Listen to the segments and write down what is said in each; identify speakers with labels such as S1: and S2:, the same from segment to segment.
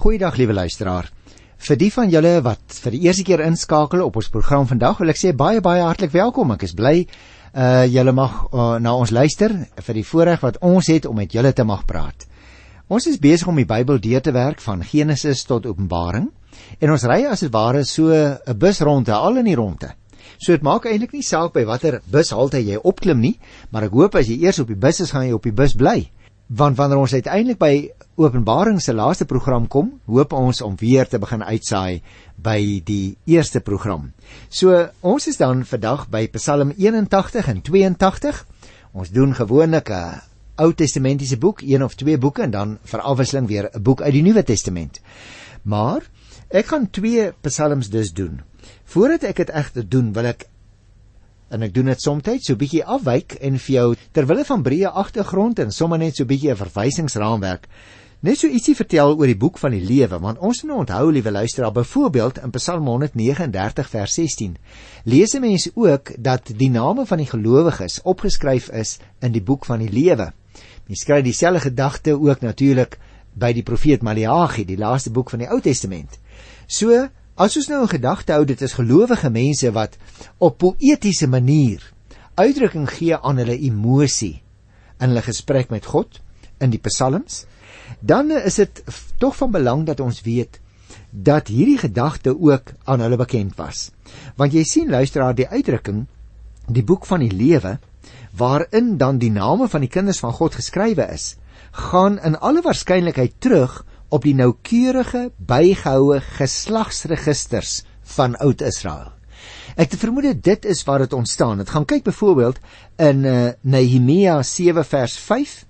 S1: Goeiedag liewe luisteraar. Vir die van julle wat vir die eerste keer inskakel op ons program vandag, wil ek sê baie hartlik welkom. Ek is bly julle mag na ons luister vir die voorreg wat ons het om met julle te mag praat. Ons is besig om die Bybel deur te werk van Genesis tot Openbaring en ons ry as dit ware so 'n busronde al in die ronde. So dit maak eintlik nie saak by watter bushalte jy opklim nie, maar ek hoop as jy eers op die bus is, gaan jy op die bus bly. Want wanneer ons uiteindelik by Openbaring se laaste program kom, hoop ons om weer te begin uitsaai by die eerste program. So ons is dan vandag by Psalm 81 en 82. Ons doen gewoonlik 'n Ou Testamentiese boek, 1 of 2 boeke, en dan vir afwisseling weer 'n boek uit die Nuwe Testament. Maar ek gaan 2 psalms dus doen. Voordat ek dit egter doen, wil ek, en ek doen dit soms so 'n bietjie afwyk en vir jou terwille van breë agtergrond en sommer net so 'n bietjie 'n verwysingsraamwerk net so ietsie vertel oor die boek van die lewe, want ons moet onthou, liewe luisteraar, byvoorbeeld in Psalm 139 vers 16 lees 'n mens ook dat die name van die gelowiges opgeskryf is in die boek van die lewe. Mens kry dieselfde gedagte ook natuurlik by die profeet Maleagi, die laaste boek van die Ou Testament. So, as ons nou in gedagte hou, dit is gelowige mense wat op poëtiese manier uitdrukking gee aan hulle emosie in hulle gesprek met God in die psalms, dan is dit tog van belang dat ons weet dat hierdie gedagte ook aan hulle bekend was. Want jy sien, luisteraar, die uitdrukking, die boek van die lewe, waarin dan die name van die kinders van God geskrywe is, gaan in alle waarskynlikheid terug op die noukeurige bygehoue geslagsregisters van Oud-Israel. Ek te vermoed dit is waar dit ontstaan. Het gaan kyk byvoorbeeld in Nehemia 7 vers 5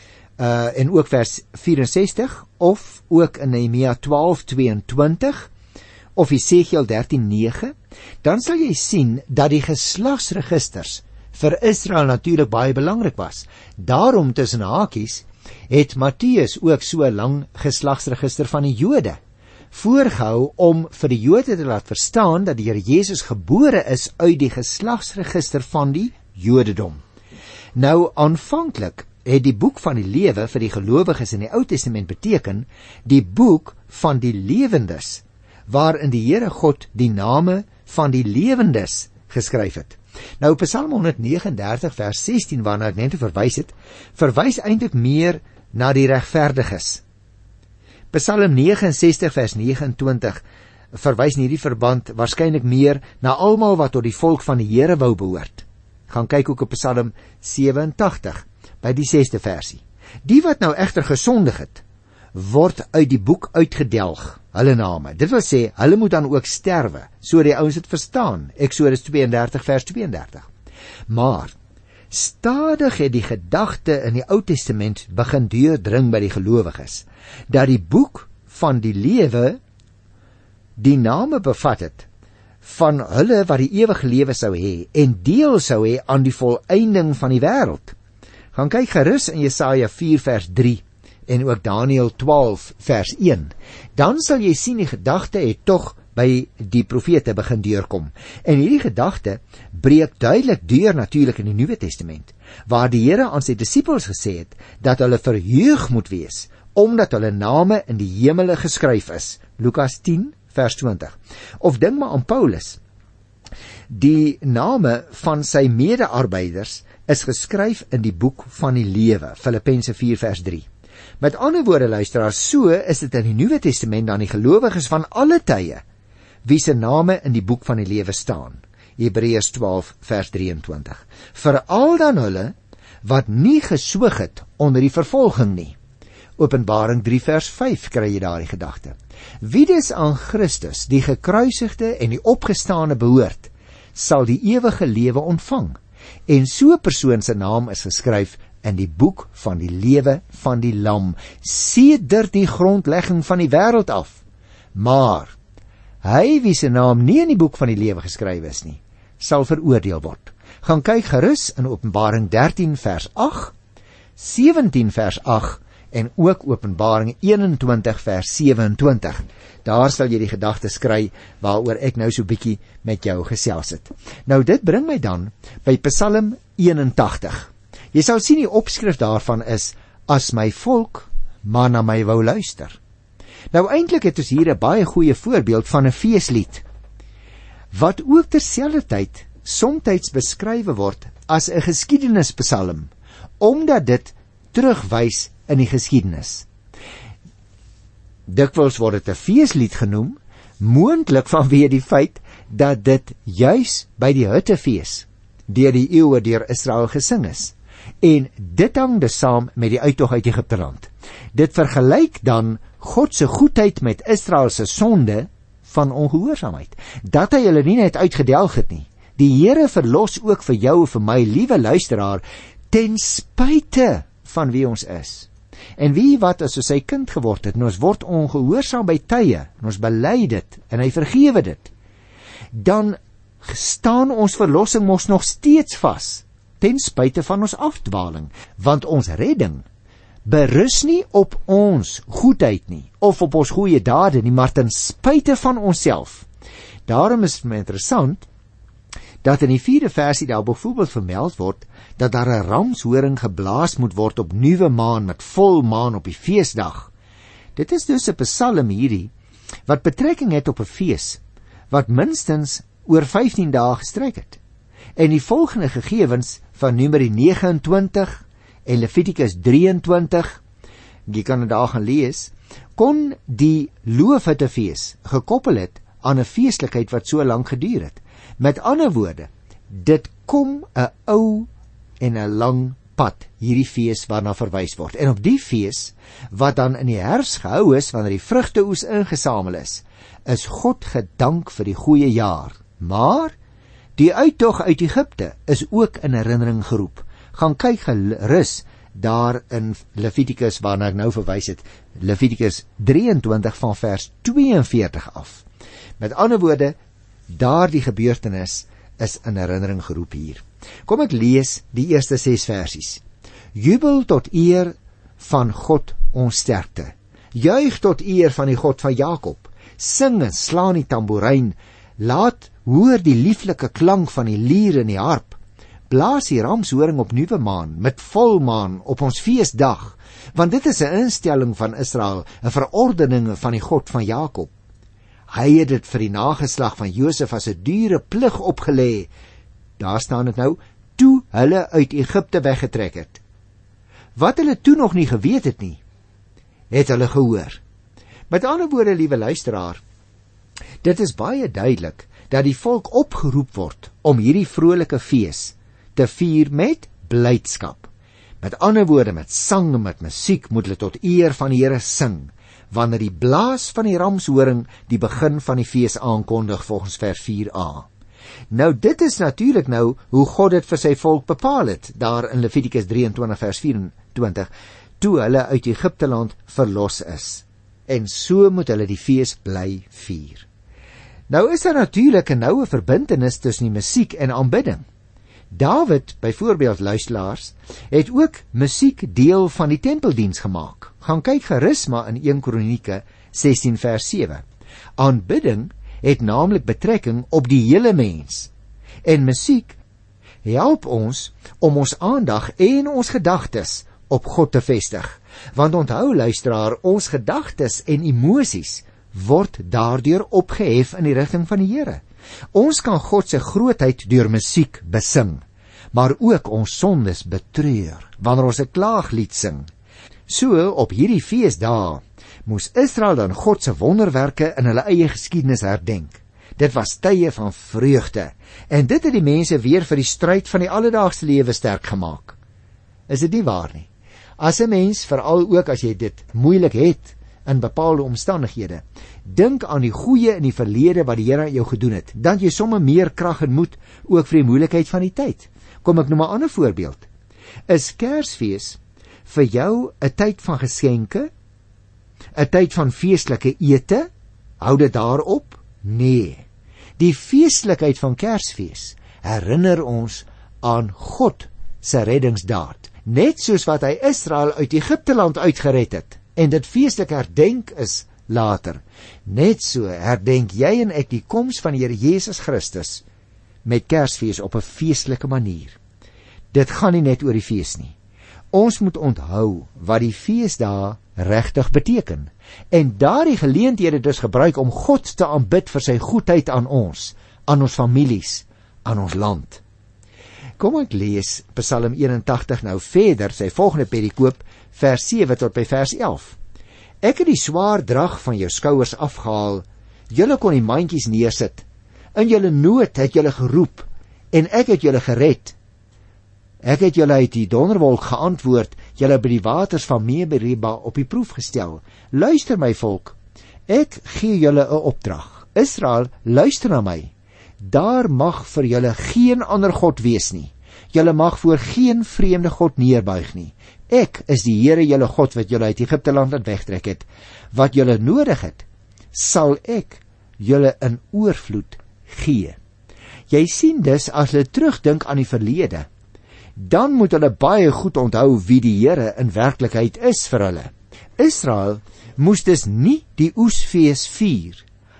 S1: en ook vers 64, of ook in Nehemia 12:22 of Esegiel 13:9, dan sal jy sien dat die geslagsregisters vir Israel natuurlik baie belangrik was. Daarom tussen hakies het Matteus ook so 'n lang geslagsregister van die Jode voorgehou om vir die Jode te laat verstaan dat die Here Jesus gebore is uit die geslagsregister van die Jodedom. Nou aanvanklik het die boek van die lewe vir die gelowiges in die Ou Testament beteken die boek van die lewendes, waarin die Here God die name van die lewendes geskryf het. Nou Psalm 139 vers 16 waarna ek net verwys het, verwys eintlik meer na die regverdiges. Psalm 69 vers 29 verwys in hierdie verband waarskynlik meer na almal wat tot die volk van die Here wou behoort. Gaan kyk ook op Psalm 87 by die 6de versie. Die wat nou egter gesondig het, word uit die boek uitgedelg, hulle name. Dit wil sê, hulle moet dan ook sterwe, so die ouens het verstaan, Eksodus 32 vers 32. Maar, stadig het die gedagte in die Ou Testament begin deurdring by die gelowiges, dat die boek van die lewe die name bevat het van hulle wat die ewige lewe sou hê en deel sou hê aan die volëinding van die wêreld. Gaan kyk gerus in Jesaja 4 vers 3 en ook Daniël 12 vers 1. Dan sal jy sien die gedagte het tog by die profete begin deurkom. En hierdie gedagte breek duidelik deur natuurlik in die Nuwe Testament, waar die Here aan sy disippels gesê het dat hulle verheug moet wees omdat hulle name in die hemele geskryf is. Lukas 10 vers 20. Of dink maar aan Paulus. Die name van sy mede-arbeiders is geskryf in die boek van die lewe, Filippense 4 vers 3. Met ander woorde, luisteraars, so is dit in die Nuwe Testament dan die gelowiges van alle tye wie se name in die boek van die lewe staan. Hebreërs 12 vers 23. Veral dan hulle wat nie geswoeg het onder die vervolging nie. Openbaring 3 vers 5 kry jy daardie gedagte. Wie dus aan Christus, die gekruisigde en die opgestane behoort, sal die ewige lewe ontvang. En so 'n persoon se naam is geskryf in die boek van die lewe van die Lam, sedert die grondlegging van die wêreld af. Maar hy wie se naam nie in die boek van die lewe geskryf is nie, sal veroordeel word. Gaan kyk gerus in Openbaring 13 vers 8, 17 vers 8 en ook Openbaring 21 vers 27. Daar sal jy die gedagtes kry waaroor ek nou so bietjie met jou gesels het. Nou dit bring my dan by Psalm 81. Jy sal sien die opskrif daarvan is, as my volk maar na my wou luister. Nou eintlik het ons hier 'n baie goeie voorbeeld van 'n feeslied, wat ook terselfdertyd somtyds beskrywe word as 'n geskiedenispsalm, omdat dit terugwys in die geskiedenis. Dikwels word dit 'n feeslied genoem, moontlik vanweë die feit dat dit juis by die Hittefees deur die eeue deur Israel gesing is. En dit hang dus saam met die uittog uit Egipte land. Dit vergelyk dan God se goedheid met Israel se sonde van ongehoorsaamheid, dat hy hulle nie net uitgedelg het nie. Die Here verlos ook vir jou en vir my, liewe luisteraar, ten spyte van wie ons is. En wie wat as ons sy kind geword het, en ons word ongehoorsaam by tye, en ons bely dit, en hy vergewe dit, dan staan ons verlossing mos nog steeds vas, ten spyte van ons afdwaling, want ons redding berus nie op ons goedheid nie, of op ons goeie dade nie, maar ten spyte van onsself. Daarom is het my interessant, dat in die 4de versie daar byvoorbeeld vermeld word, dat daar 'n ramshoring geblaas moet word op nuwe maan, met volmaan op die feesdag. Dit is dus 'n psalm hierdie, wat betrekking het op 'n fees, wat minstens oor 15 dae gestrek het. En die volgende gegevens van Numeri 29 en Levitikus 23, jy kan dit daar gaan lees, kon die Loofhuttefees gekoppel het aan 'n feeslikheid wat so lank geduur het. Met ander woorde, dit kom 'n ou en 'n lang pad, hierdie fees waarna verwys word. En op die fees, wat dan in die herfs gehou is, wanneer die vrugteoes ingesamel is God gedank vir die goeie jaar. Maar die uittog uit Egipte is ook in herinnering geroep. Gaan kyk gerus daar in Levitikus, waarna ek nou verwys het, Levitikus 23 van vers 42 af. Met ander woorde, daardie gebeurtenis is in herinnering geroep hier. Kom ek lees die eerste 6 versies. Jubel tot eer van God ons sterkte. Juig tot eer van die God van Jakob. Sing en slaan die tamboerijn. Laat hoor die lieflike klank van die lier en die harp. Blaas die ramshoring op nuwe maan, met volmaan op ons feesdag, want dit is 'n instelling van Israel, 'n verordening van die God van Jakob. Hy het dit vir die nageslag van Josef as 'n dure plig opgelê. Daar staan dit nou, toe hulle uit Egipte weggetrek het. Wat hulle toe nog nie geweet het nie, het hulle gehoor. Met ander woorde, liewe luisteraar, dit is baie duidelik dat die volk opgeroep word om hierdie vrolike fees te vier met blydskap. Met ander woorde, met sang en met musiek moet hulle tot eer van die Here sing, wanneer die blaas van die ramshoring die begin van die fees aankondig volgens vers 4a. Nou dit is natuurlik nou hoe God dit vir sy volk bepaal het, daar in Levitikus 23 vers 24, toe hulle uit Egipte land verlos is. En so moet hulle die fees bly vier. Nou is daar natuurlik 'n noue verbintenis tussen die musiek en aanbidding. David, byvoorbeeld luisteraars, het ook musiek deel van die tempeldiens gemaak. Gaan kyk gerus maar in 1 Kronieke 16 vers 7. Aanbidding het naamlik betrekking op die hele mens. En musiek help ons om ons aandag en ons gedagtes op God te vestig. Want onthou luisteraar, ons gedagtes en emosies word daardeur opgehef in die rigting van die Here. Ons kan God se grootheid deur musiek besing, maar ook ons sondes betreur, wanneer ons 'n klaaglied sing. So, op hierdie feesdae, moes Israel dan God se wonderwerke in hulle eie geskiedenis herdenk. Dit was tye van vreugde, en dit het die mense weer vir die stryd van die alledaagse lewe sterk gemaak. Is dit nie waar nie? As 'n mens, veral ook as jy dit moeilik het, in bepaalde omstandighede, dink aan die goeie in die verlede wat die Here aan jou gedoen het, dan jy sommer meer krag en moed ook vir die moeilikheid van die tyd. Kom ek noem 'n ander voorbeeld. Is Kersfees vir jou 'n tyd van geskenke? 'n tyd van feestelike ete? Hou dit daarop? Nee. Die feestelikheid van Kersfees herinner ons aan God se reddingsdaad, net soos wat hy Israel uit Egipte land uitgered het, en dit feestelik herdenk is later. Net so herdenk jy en ek die koms van die Here Jesus Christus met Kersfees op 'n feestelike manier. Dit gaan nie net oor die fees nie. Ons moet onthou wat die feesdae regtig beteken en daardie geleenthede dus gebruik om God te aanbid vir sy goedheid aan ons families, aan ons land. Kom ek lees Psalm 81 nou verder, sy volgende perikoop, vers 7 tot by vers 11. Ek het die swaar drag van jou skouers afgehaal, julle kon die mandjies neersit, in julle nood het julle geroep, en ek het julle gered. Ek het julle uit die donderwolk geantwoord, julle by die waters van Meriba op die proef gestel. Luister my volk, ek gee julle 'n opdrag. Israel, luister na my. Daar mag vir julle geen ander God wees nie. Julle mag voor geen vreemde God neerbuig nie. Ek is die Here julle God wat julle uit Egipte land laat wegtrek het. Wat julle nodig het, sal ek julle in oorvloed gee. Jy sien dus, as hulle terugdink aan die verlede, dan moet hulle baie goed onthou wie die Here in werklikheid is vir hulle. Israel moes dus nie die oesfees vier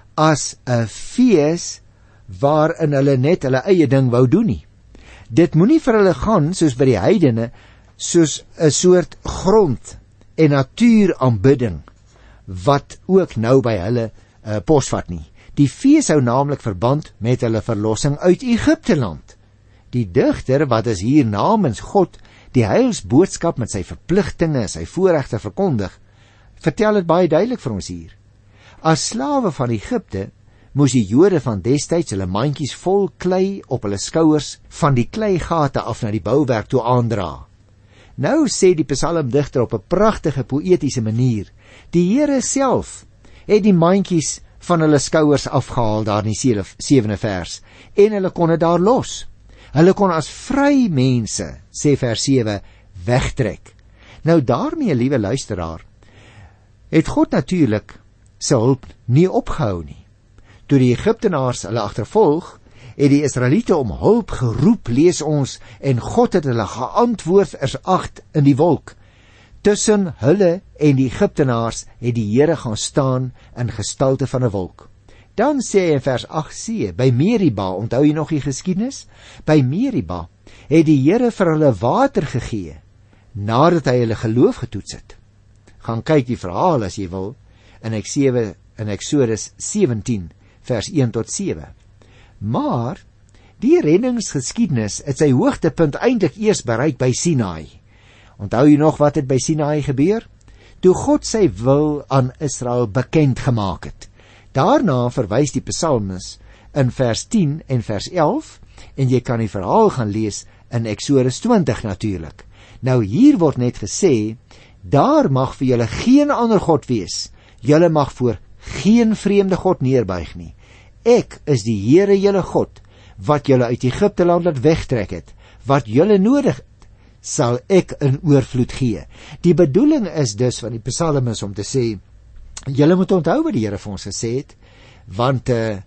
S1: as 'n fees waarin hulle net hulle eie ding wou doen nie. Dit moenie vir hulle gaan soos by die heidene, soos 'n soort grond en natuuraanbidding wat ook nou by hulle posvat nie. Die fees hou naamlik verband met hulle verlossing uit Egipte land. Die digter wat is hier namens God die heilsboodskap met sy verpligtinge, sy voorregte verkondig, vertel dit baie duidelik vir ons hier. As slawe van Egipte moes die Jode van destyds hulle mandjies vol klei op hulle skouers van die kleigate af na die bouwerk toe aandra. Nou sê die psalmdigter op 'n pragtige poëtiese manier, die Here self het die mandjies van hulle skouers afgehaal daar in die 7de vers, en hulle kon dit daar los. Hulle kon as vry mense, sê vers 7, wegtrek. Nou daarmee, liewe luisteraar, het God natuurlik sy hulp nie opgehou nie. Toe die Egiptenaars hulle agtervolg, het die Israeliete om hulp geroep, lees ons, en God het hulle geantwoord, vers 8 in die wolk. Tussen hulle en die Egiptenaars het die Here gaan staan in gestalte van 'n wolk. Dan sê hy in vers 8c, by Meriba, onthou jy nog die geskiedenis? By Meriba het die Here vir hulle water gegee, nadat hy hulle geloof getoets het. Gaan kyk die verhaal as jy wil, in Eksodus 17, vers 1 tot 7. Maar die reddingsgeskiedenis het sy hoogtepunt eintlik eers bereik by Sinaï. Onthou jy nog wat het by Sinaï gebeur? Toe God sy wil aan Israel bekend gemaak het. Daarna verwys die psalmis in vers 10 en vers 11, en jy kan die verhaal gaan lees in Eksodus 20 natuurlik. Nou hier word net gesê, daar mag vir julle geen ander God wees. Julle mag voor geen vreemde God neerbuig nie. Ek is die Here julle God, wat julle uit Egipte land laat wegtrek het. Wat julle nodig het, sal ek in oorvloed gee. Die bedoeling is dus van die psalmis om te sê, julle moet onthou wat die Here vir ons gesê het, want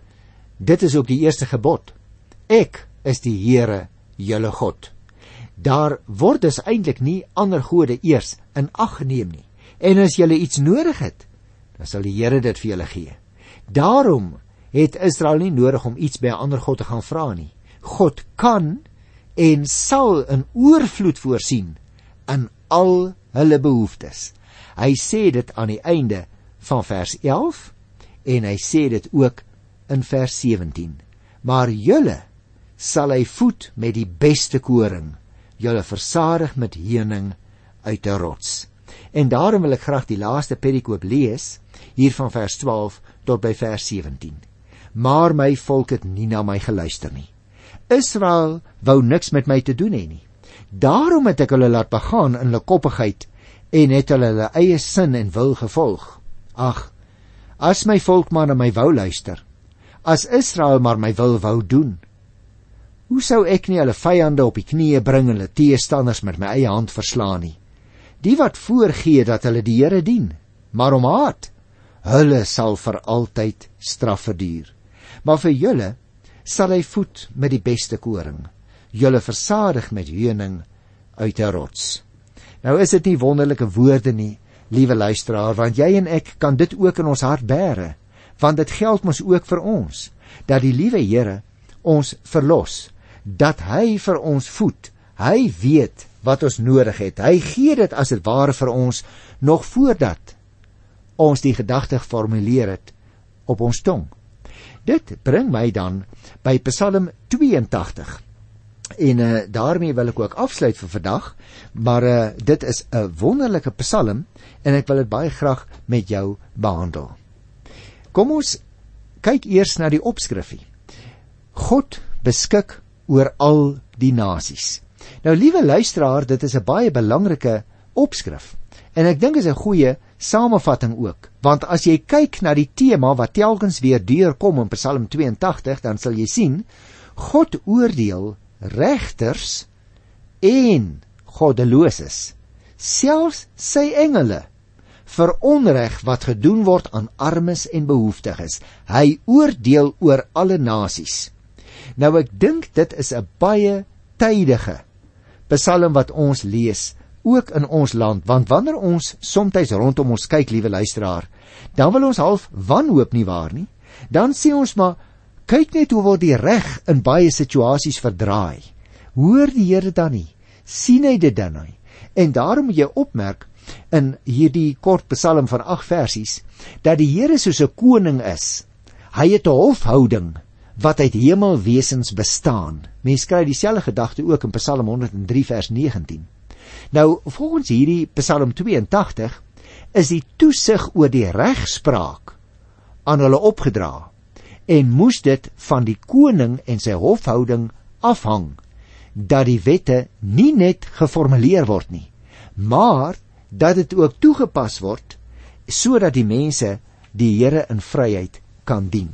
S1: dit is ook die eerste gebod. Ek is die Here julle God. Daar word dus eintlik nie ander gode eers in ag geneem nie. En as julle iets nodig het, dan sal die Here dit vir julle gee. Daarom het Israel nie nodig om iets by 'n ander God te gaan vra nie. God kan en sal in oorvloed voorsien in al hulle behoeftes. Hy sê dit aan die einde van vers 11 en hy sê dit ook in vers 17. Maar julle sal hy voed met die beste koring, julle versadig met heuning uit 'n rots. En daarom wil ek graag die laaste perikoop lees, hier van vers 12 tot by vers 17. Maar my volk het nie na my geluister nie. Israel wou niks met my te doen hê nie. Daarom het ek hulle laat begaan in hulle koppigheid en het hulle eie sin en wil gevolg. Ag, as my volk maar na my wou luister, as Israel maar my wil wou doen, hoe sou ek nie hulle vyande op die knieë bring en hulle teestanders met my eie hand verslaan nie? Die wat voorgee dat hulle die Here dien, maar om haat, hulle sal vir altyd straf verduur. Maar vir julle sal hy voed met die beste koring, julle versadig met heuning uit 'n rots. Nou is dit nie wonderlike woorde nie, liewe luisteraar, want jy en ek kan dit ook in ons hart bære, want dit geld mos ook vir ons, dat die liewe Here ons verlos, dat hy vir ons voed. Hy weet wat ons nodig het. Hy gee dit as dit ware vir ons, nog voordat ons die gedagte geformuleer het op ons tong. Dit bring my dan by Psalm 82. En daarmee wil ek ook afsluit vir vandag, maar dit is 'n wonderlike psalm, en ek wil dit baie graag met jou behandel. Kom ons kyk eers na die opskrifie. God beskik oor al die nasies. Nou, liewe luisteraar, dit is 'n baie belangrike opskrif, en ek dink is 'n goeie samevatting ook, want as jy kyk na die tema wat telkens weer deurkom in Psalm 82, dan sal jy sien, God oordeel regters en goddeloses, selfs sy engele, vir onreg wat gedoen word aan armes en behoeftiges. Hy oordeel oor alle nasies. Nou, ek dink dit is 'n baie tydige psalm wat ons lees, ook in ons land, want wanneer ons soms rondom ons kyk, liewe luisteraar, dan wil ons half wanhoop, nie waar nie? Dan sê ons maar, kyk net hoe word die reg in baie situasies verdraai. Hoor die Here dan nie? Sien hy dit dan nie? En daarom moet jy opmerk, in hierdie kort psalm van 8 versies, dat die Here soos 'n koning is. Hy het 'n hofhouding wat uit hemelwesens bestaan. Mens kry dieselfde gedagte ook in Psalm 103 vers 19. Nou, volgens hierdie Psalm 82 is die toesig oor die regspraak aan hulle opgedra, en moes dit van die koning en sy hofhouding afhang, dat die wette nie net geformuleer word nie, maar dat dit ook toegepas word, sodat die mense die Here in vryheid kan dien.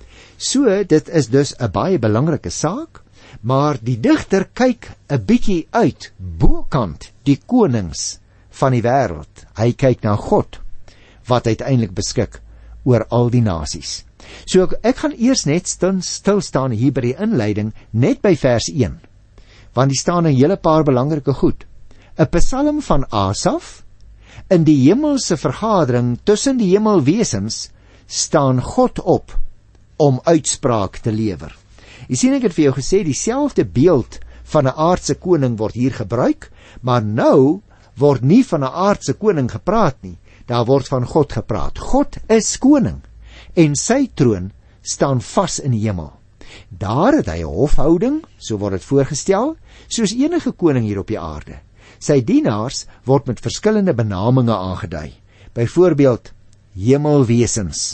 S1: So, dit is dus 'n baie belangrike saak, maar die digter kyk 'n bietjie uit, bokant die konings van die wêreld. Hy kyk na God, wat uiteindelik beskik oor al die nasies. So, ek gaan eers net stil staan hier by die inleiding, net by vers 1, want die staan 'n hele paar belangrike goed. 'n Psalm van Asaf. In die hemelse vergadering tussen die hemelwesens staan God op om uitspraak te lewer. Jy sien, ek het vir jou gesê, dieselfde beeld van 'n aardse koning word hier gebruik, maar nou word nie van 'n aardse koning gepraat nie, daar word van God gepraat. God is koning, en sy troon staan vas in die hemel. Daar het hy 'n hofhouding, so word dit voorgestel, soos enige koning hier op die aarde. Sy dienaars word met verskillende benaminge aangedui. Byvoorbeeld, hemelwesens.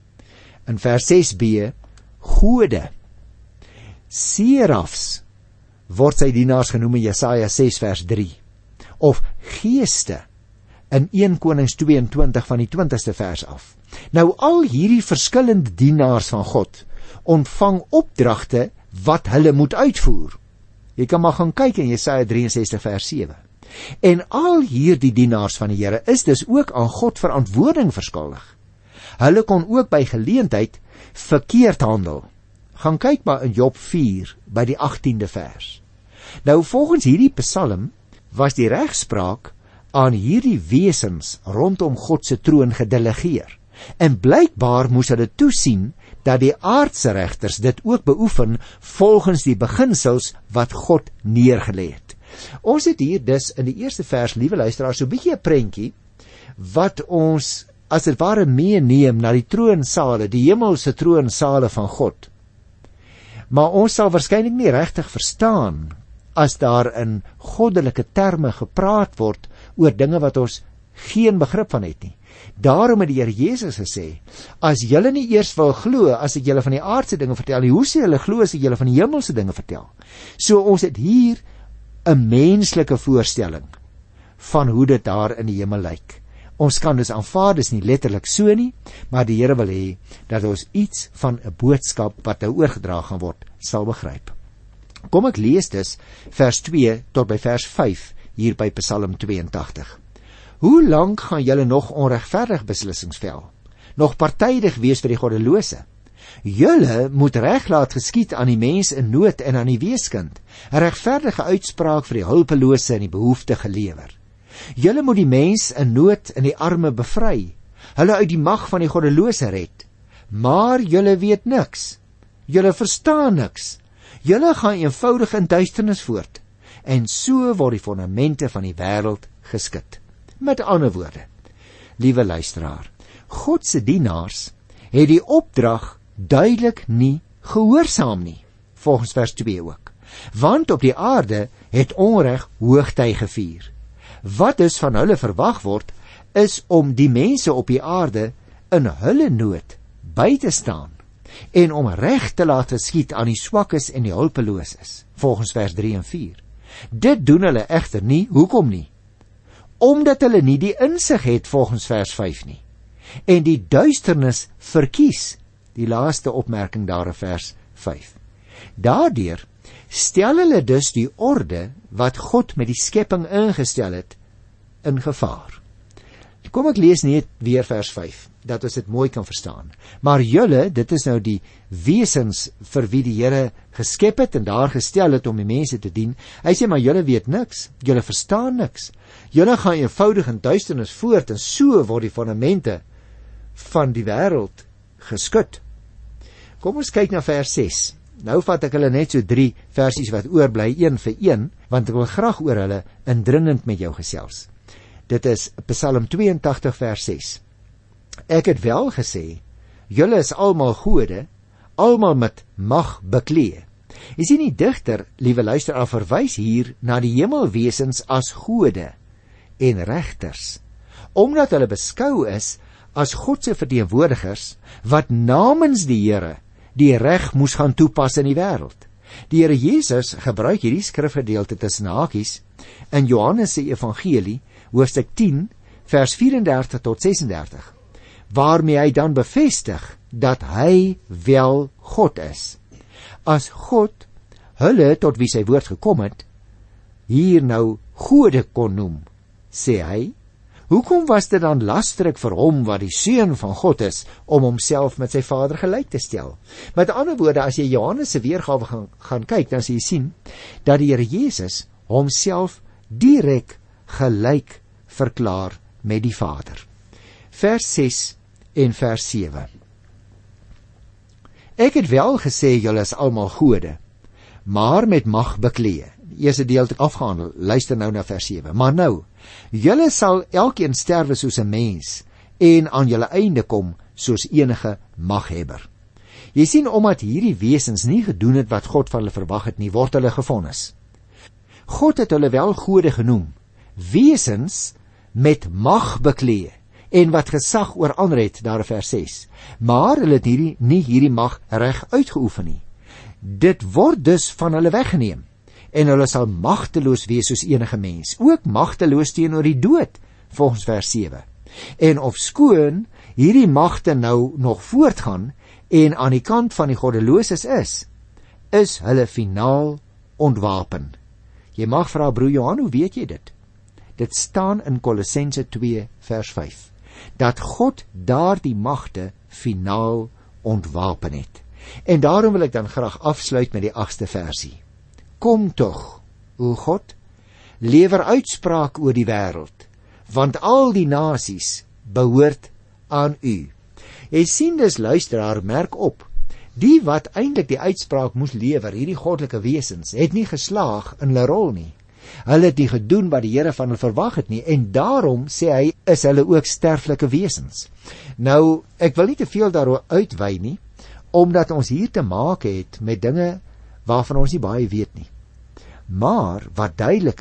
S1: In vers 6b, gode. Serafs word sy dienaars genoem in Jesaja 6 vers 3. Of geeste in 1 Konings 22 van die 20ste vers af. Nou, al hierdie verskillende dienaars van God ontvang opdragte wat hulle moet uitvoer. Jy kan maar gaan kyk in Jesaja 63 vers 7. En al hierdie dienaars van die Here is dus ook aan God verantwoording verskuldig. Hulle kon ook by geleentheid verkeerd handel. Gaan kyk maar in Job 4 by die 18de vers. Nou, volgens hierdie psalm was die regspraak aan hierdie wesens rondom God se troon gedelegeer. En blykbaar moes hulle toesien dat die aardse regters dit ook beoefen volgens die beginsels wat God neergelê het. Ons het hier dus in die eerste vers, liewe luisteraars, so 'n bietjie 'n prentjie wat ons as dit ware meeneem na die troonsale, die hemelse troonsale van God. Maar ons sal waarskynlik nie regtig verstaan as daar in goddelike terme gepraat word oor dinge wat ons geen begrip van het nie. Daarom het die Here Jesus gesê, as julle nie eers wil glo as ek julle van die aardse dinge vertel nie, hoe sê julle glo as ek julle van die hemelse dinge vertel? So ons het hier 'n menslike voorstelling van hoe dit daar in die hemel lyk. Ons kan dus aanvaar, dis nie letterlik so nie, maar die Here wil hê dat ons iets van 'n boodskap wat nou oorgedra gaan word, sal begryp. Kom ek lees dus vers 2 tot by vers 5 hier by Psalm 82. Hoe lank gaan julle nog onregverdig beslissings vel? Nog partydig wees vir die goddelose? Julle moet reg laat geskied aan die mens in nood en aan die weeskind, 'n regverdige uitspraak vir die hulpelose en die behoeftige lewer. Julle moet die mens in nood en die arme bevry, hulle uit die mag van die goddelose red. Maar julle weet niks, julle verstaan niks, julle gaan eenvoudig in duisternis voort, en so word die fondamente van die wêreld geskit. Met ander woorde, liewe luisteraar, God se dienaars het die opdrag duidelik nie gehoorsaam nie, volgens vers 2 ook. Want op die aarde het onreg hoogtyd gevier. Wat dus van hulle verwag word, is om die mense op die aarde in hulle nood by te staan en om reg te laat geskied aan die swakkes en die hulpeloses, volgens vers 3 en 4. Dit doen hulle egter nie, hoekom nie? Omdat hulle nie die insig het, volgens vers 5 nie, en die duisternis verkies, die laaste opmerking daar in vers 5. Daardeur stel hulle dus die orde wat God met die skepping ingestel het, in gevaar. Kom ek lees net weer vers 5, dat ons dit mooi kan verstaan. Maar julle, dit is nou die wesens vir wie die Here geskep het en daar gestel het om die mense te dien. Hy sê, maar julle weet niks, julle verstaan niks. Julle gaan eenvoudig in duisternis voort en so word die fondamente van die wêreld geskud. Kom ons kyk na vers 6. Nou vat ek hulle net so 3 versies wat oorbly, een vir een, want ek wil graag oor hulle indringend met jou gesels. Dit is Psalm 82 vers 6. Ek het wel gesê, julle is almal gode, almal met mag beklee. Jy sien die digter, liewe luisteraar, verwys hier na die hemelwesens as gode en regters, omdat hulle beskou is as God se verteenwoordigers wat namens die Here die reg moes gaan toepas in die wêreld. Die Here Jesus gebruik hierdie skrifgedeelte tussen hakies in Johannes se evangelie, hoofstuk 10, vers 34 tot 36, waarmee hy dan bevestig dat hy wel God is. As God hulle tot wie sy woord gekom het, hier nou gode kon noem, sê hy, hoekom was dit dan lasterik vir hom wat die seun van God is, om homself met sy Vader gelyk te stel? Met ander woorde, as jy Johannes se weergawe gaan kyk, dan sal jy sien dat die Here Jesus homself direk gelyk verklaar met die Vader. Vers 6 en vers 7. Ek het wel gesê julle is almal gode, maar met mag beklee. Die eerste deel het afgehandel, luister nou na vers 7. Maar nou, julle sal elkeen sterwe soos 'n mens en aan julle einde kom soos enige maghebber. Jy sien, omdat hierdie wesens nie gedoen het wat God van hulle verwag het nie, word hulle gevonnis. God het hulle wel gode genoem, wesens met mag beklee en wat gesag oor ander het, daar in vers 6. Maar hulle het nie hierdie mag reg uitgeoefen nie. Dit word dus van hulle weggeneem en hulle sal magteloos wees soos enige mens, ook magteloos teenoor die dood, volgens vers 7. En ofskoon hierdie magte nou nog voortgaan en aan die kant van die goddeloses is hulle finaal ontwapen. Jy mag vra, broer Johan, hoe weet jy dit? Dit staan in Kolossense 2 vers 5, dat God daardie magte finaal ontwapen het. En daarom wil ek dan graag afsluit met die 8ste versie. Kom tog, o God, lewer uitspraak oor die wêreld, want al die nasies behoort aan u. Jy sien dus, luisteraar, merk op, die wat eintlik die uitspraak moes lewer, hierdie goddelike wesens, het nie geslaag in hulle rol nie. Hulle het nie gedoen wat die Here van hulle verwag het nie, en daarom, sê hy, is hulle ook sterflike wesens. Nou, ek wil nie te veel daaroor uitwy nie, omdat ons hier te maak het met dinge waarvan ons nie baie weet nie. Maar wat duidelik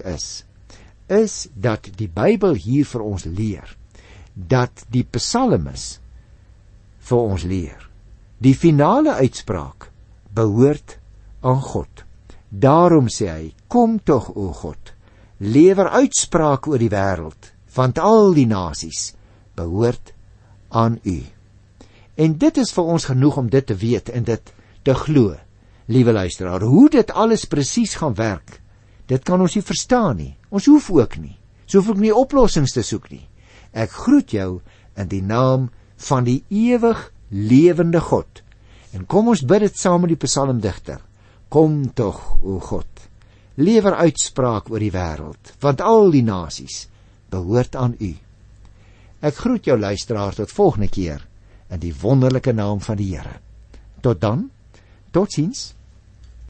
S1: is dat die Bybel hier vir ons leer, dat die psalmis vir ons leer, die finale uitspraak behoort aan God. Daarom sê hy, kom tog, o God, lewer uitspraak oor die wêreld, want al die nasies behoort aan u. En dit is vir ons genoeg om dit te weet en dit te glo, liewe luisteraar. Hoe dit alles presies gaan werk, dit kan ons nie verstaan nie. Ons hoef ook nie. So hoef ek nie oplossings te soek nie. Ek groet jou in die naam van die ewig lewende God. En kom ons bid dit saam met die psalmdigter. Kom tog, o God, lewer uitspraak oor die wêreld, want al die nasies behoort aan u. Ek groet jou luisteraar tot volgende keer in die wonderlike naam van die Here. Tot dan, totsiens.